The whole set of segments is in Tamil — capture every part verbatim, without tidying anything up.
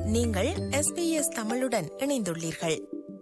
நீங்கள் எஸ் பி எஸ் தமிழுடன் இணைந்துள்ளீர்கள்.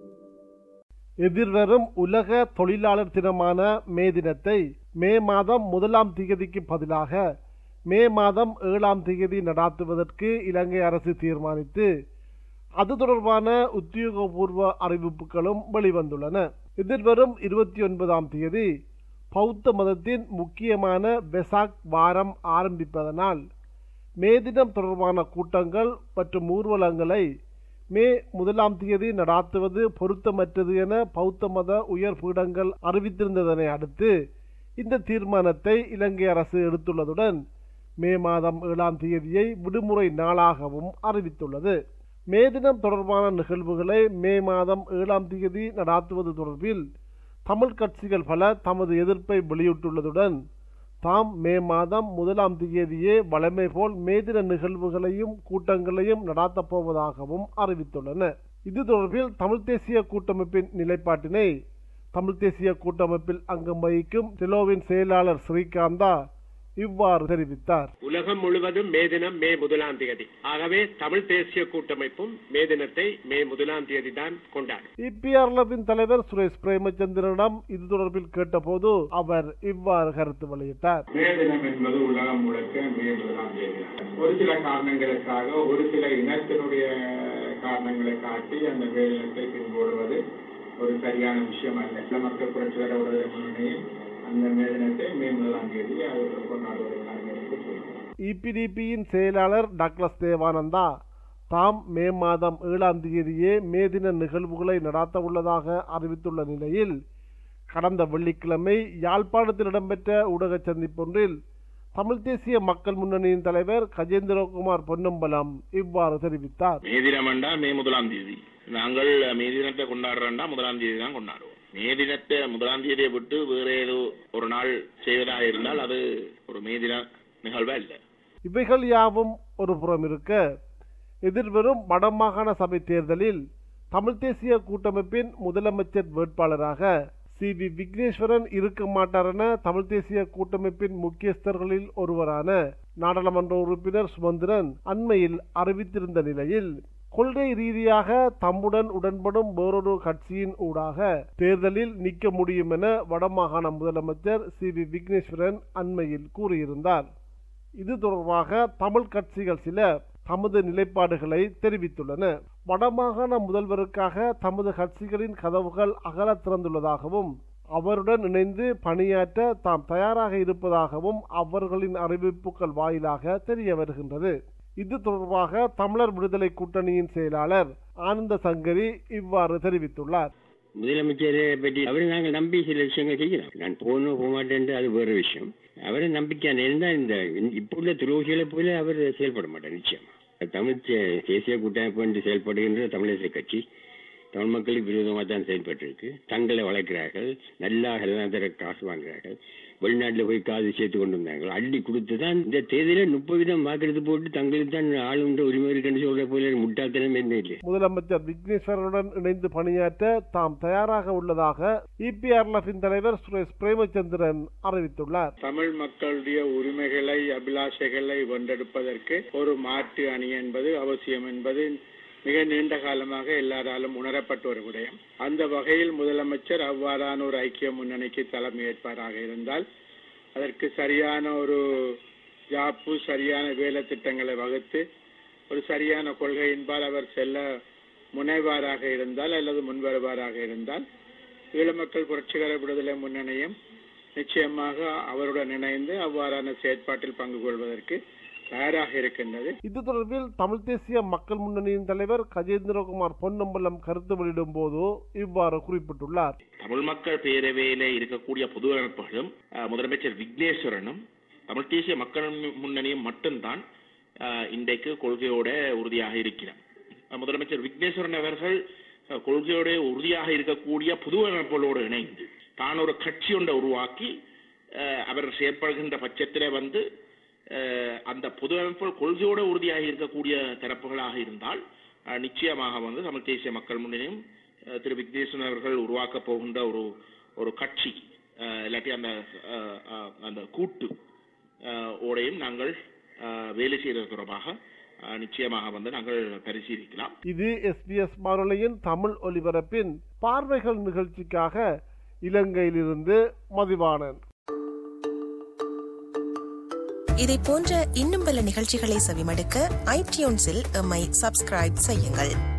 எதிர்வரும் உலக தொழிலாளர் தினமான மே தினத்தை மே மாதம் முதலாம் திகதிக்கு பதிலாக மே மாதம் ஏழாம் திகதி நடாத்துவதற்கு இலங்கை அரசு தீர்மானித்து அது தொடர்பான உத்தியோகபூர்வ அறிவிப்புகளும் வெளிவந்துள்ளன. எதிர்வரும் இருபத்தி ஒன்பதாம் தேதி பௌத்த மதத்தின் முக்கியமான வெசாக் வாரம் ஆரம்பிப்பதனால் மே தினம் தொடர்பான கூட்டங்கள் மற்றும் ஊர்வலங்களை மே முதலாம் தேதி நடாத்துவது பொருத்தமற்றது என பௌத்த மத உயர் பீடங்கள் அறிவித்திருந்ததனை அடுத்து இந்த தீர்மானத்தை இலங்கை அரசு எடுத்துள்ளதுடன் மே மாதம் ஏழாம் தேதியை விடுமுறை நாளாகவும் அறிவித்துள்ளது. மே தினம் தொடர்பான நிகழ்வுகளை மே மாதம் ஏழாம் தேதி நடாத்துவது தொடர்பில் தமிழ் கட்சிகள் பல தமது எதிர்ப்பை வெளியிட்டுள்ளதுடன் தாம் மே மாதம் முதலாம் தேதியே வழமை போல் மே தின நிகழ்வுகளையும் கூட்டங்களையும் நடாத்தப் போவதாகவும் அறிவித்துள்ளன. இது தொடர்பில் தமிழ் தேசிய கூட்டமைப்பின் நிலைப்பாட்டினை தமிழ் தேசிய கூட்டமைப்பில் அங்கம் வகிக்கும் டெலோவின் செயலாளர் ஸ்ரீகாந்தா இவ்வாறு தெரிவித்தார். உலகம் முழுவதும் மே தினம் மே முதலாம் தேதி. ஆகவே தமிழ் தேசிய கூட்டமைப்பும் மே தினத்தை மே முதலாம் தேதி தான் கொண்டாடும். இபிஆர்எல்எஃபின் தலைவர் சுரேஷ் பிரேமச்சந்திரனிடம் இது தொடர்பில் கேட்டபோது அவர் இவ்வாறு கருத்து வெளியிட்டார். மே தினம் என்பது உலகம் முழுக்க மே முதலாம் தேதி. ஒரு சில காரணங்களுக்காக ஒரு சில இனத்தினுடைய காரணங்களை காட்டி அந்த மே தினத்தை பின்பற்றுவது ஒரு சரியான விஷயம் அல்ல. மக்கள் புரட்சிகர விடுதலை முன்னணியில் அந்த மே தினத்தை மே முதலாம் தேதி கொண்டாடுவதற்கான இபிடிபியின் செயலாளர் டாக்டர் தேவானந்தா தாம் மே மாதம் ஏழாம் தேதியே மே தின நிகழ்வுகளை நடாத்த உள்ளதாக அறிவித்துள்ள நிலையில் கடந்த வெள்ளிக்கிழமை யாழ்ப்பாணத்தில் இடம்பெற்ற ஊடக சந்திப்பொன்றில் தமிழ் தேசிய மக்கள் முன்னணியின் தலைவர் கஜேந்திரகுமார் பொன்னம்பலம் இவ்வாறு தெரிவித்தார். மே தினம் மே முதலாம் தேதி நாங்கள் மே தினத்தை கொண்டாடுறா முதலாம் தேதி தான் கொண்டாடுவோம். மே தினத்தை முதலாம் தேதியை விட்டு வேற ஏதோ ஒரு நாள் செய்வதாக இருந்தால் அது ஒரு மே தின நிகழ்வா இல்லை. இவைகள் யாவும் ஒரு புறம் இருக்க எதிர்வரும் வடமாகாண சபை தேர்தலில் தமிழ் தேசிய கூட்டமைப்பின் முதலமைச்சர் வேட்பாளராக சி வி விக்னேஸ்வரன் இருக்க மாட்டார் என தமிழ் தேசிய கூட்டமைப்பின் முக்கியஸ்தர்களில் ஒருவரான நாடாளுமன்ற உறுப்பினர் சுமந்திரன் அண்மையில் அறிவித்திருந்த நிலையில் கொள்கை ரீதியாக தம்முடன் உடன்படும் வேறொரு கட்சியின் ஊடாக தேர்தலில் நிற்க முடியும் என வடமாகாண முதலமைச்சர் சி வி விக்னேஸ்வரன் அண்மையில் கூறியிருந்தார். இது தொடர்பாக தமிழ் கட்சிகள் சில தமது நிலைப்பாடுகளை தெரிவித்துள்ளன. வடமாகாண முதல்வருக்காக தமது கட்சிகளின் கதவுகள் அகல திறந்துள்ளதாகவும் அவருடன் இணைந்து பணியாற்ற தாம் தயாராக இருப்பதாகவும் அவர்களின் அறிவிப்புகள் வாயிலாக தெரிய வருகின்றது. இது தொடர்பாக தமிழர் விடுதலை கூட்டணியின் செயலாளர் ஆனந்த சங்கரி இவ்வாறு தெரிவித்துள்ளார். முதலமைச்சரை பற்றி அவரை நாங்கள் நம்பி சில விஷயங்கள் செய்யலாம். நான் போகணும் போக மாட்டேன் அது வேறு விஷயம். அவரை நம்பிக்கையான இருந்தால் இந்த இப்போ உள்ள துரோகிகளை போல அவர் செயல்பட மாட்டார். நிச்சயமா தமிழ் தேசிய கூட்டமைப்பு என்று செயல்படுகின்ற தமிழிசை கட்சி தமிழ் மக்களுக்கு விரோதமாக தான் செயல்பட்டு இருக்கு. தங்களை வளர்க்கிறார்கள், நல்லா எல்லாம் தர காசு வாங்குறார்கள், வெளிநாட்டில் போய் காசு சேர்த்து கொண்டு வந்தாங்க, அள்ளி கொடுத்து தான் இந்த தேதியில முப்பது வீதம் வாக்குறது போட்டு தங்களுக்கு தான் ஆளுன்ற உரிமை இருக்குன்னு சொல்ற போல முட்டாள்தனம் என்ன இல்லை. முதலமைச்சர் விக்னேஸ்வரனுடன் இணைந்து பணியாற்ற தாம் தயாராக உள்ளதாக இபிஆர்எல்எஃபின் தலைவர் சுரேஷ் பிரேமச்சந்திரன் அறிவித்துள்ளார். தமிழ் மக்களுடைய உரிமைகளை அபிலாஷைகளை வென்றெடுப்பதற்கு ஒரு மாற்று அணி என்பது அவசியம் என்பது மிக நீண்ட காலமாக எல்லாராலும் உணரப்பட்ட ஒரு விடயம். அந்த வகையில் முதலமைச்சர் அவ்வாறான ஒரு ஐக்கிய முன்னணிக்கு தலைமையேற்பாராக இருந்தால் அதற்கு சரியான ஒரு யாப்பு சரியான வேலை திட்டங்களை வகுத்து ஒரு சரியான கொள்கையின்பால் அவர் செல்ல முனைவாராக இருந்தால் அல்லது முன்வருவாராக இருந்தால் ஈழ மக்கள் புரட்சிகர விடுதலை முன்னணியும் நிச்சயமாக அவருடன் இணைந்து அவ்வாறான செயற்பாட்டில் பங்கு கொள்வதற்கு தயாராக இருக்கின்றது. இது தொடர்பில் தமிழ் தேசிய மக்கள் முன்னணியின் தலைவர் கஜேந்திரகுமார் பொன்னம்பலம் கருத்து வெளியிடும் போது இவ்வாறு குறிப்பிட்டுள்ளார். தமிழ் மக்கள் பேரவையில இருக்கக்கூடிய பொது அமைப்புகளும் முதலமைச்சர் விக்னேஸ்வரனும் தமிழ் தேசிய மக்கள் முன்னணியும் மட்டும்தான் இன்றைக்கு கொள்கையோட உறுதியாக இருக்கிறார். முதலமைச்சர் விக்னேஸ்வரன் அவர்கள் கொள்கையோட உறுதியாக இருக்கக்கூடிய பொது அமைப்புகளோடு இணைந்து தான் ஒரு கட்சி ஒன்றை உருவாக்கி அவர் செயற்படுகின்ற பட்சத்திலே வந்து அந்த பொது அமைப்புகள் கொள்கையோடு உறுதியாக இருக்கக்கூடிய தரப்புகளாக இருந்தால் நிச்சயமாக வந்து தமிழ் தேசிய மக்கள் முன்னணியும் திரு விக்னேஸ்வரன் அவர்கள் உருவாக்க போகின்ற ஒரு ஒரு கட்சி இல்லாட்டி அந்த அந்த கூட்டு ஓடையும் நாங்கள் வேலை செய்வது தொடர்பாக நிச்சயமாக வந்து நாங்கள் பரிசீலிக்கலாம். இது எஸ்பிஎஸ் வானொலியின் தமிழ் ஒலிபரப்பின் பார்வைகள் நிகழ்ச்சிக்காக இலங்கையிலிருந்து மதிவாணன். இதை போன்ற இன்னும் பல நிகழ்ச்சிகளை செவிமடுக்க ஐடியூன்ஸில் எம்மை சப்ஸ்கிரைப் செய்யுங்கள்.